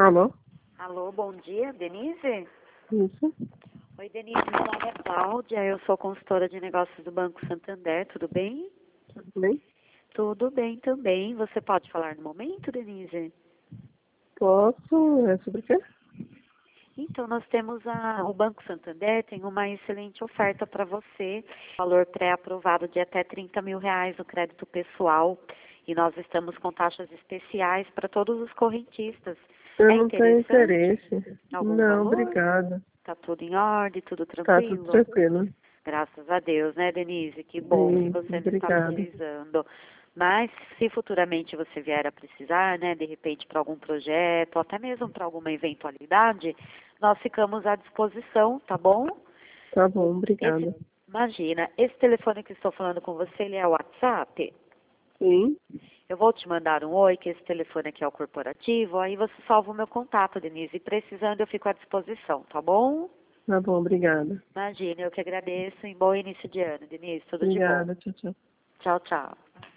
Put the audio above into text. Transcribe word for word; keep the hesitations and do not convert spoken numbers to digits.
Alô? Alô, bom dia, Denise? Isso. Oi, Denise, meu nome é Cláudia, eu sou consultora de negócios do Banco Santander, tudo bem? Tudo bem? Tudo bem também. Você pode falar no momento, Denise? Posso? É sobre o quê? Então, nós temos a, o Banco Santander tem uma excelente oferta para você, valor pré-aprovado de até trinta mil reais no crédito pessoal, e nós estamos com taxas especiais para todos os correntistas. Eu É não tenho interessante? interesse. Algum Não, valor? obrigada. Tá tudo em ordem, tudo Tá tudo tranquilo? tranquilo. Graças a Deus, né, Denise? Que bom que Sim, você não está obrigada. precisando. Mas se futuramente você vier a precisar, né, de repente para algum projeto, ou até mesmo para alguma eventualidade, nós ficamos à disposição, tá bom? Tá bom, Esse, obrigada. imagina, esse telefone que estou falando com você, ele é o WhatsApp? Sim, Eu vou te mandar um oi, que esse telefone aqui é o corporativo, aí você salva o meu contato, Denise, e precisando eu fico à disposição, tá bom? tá bom, obrigada. Imagina, eu que agradeço e bom início de ano, Denise, tudo de bom. Obrigada, tchau, tchau. Tchau, tchau.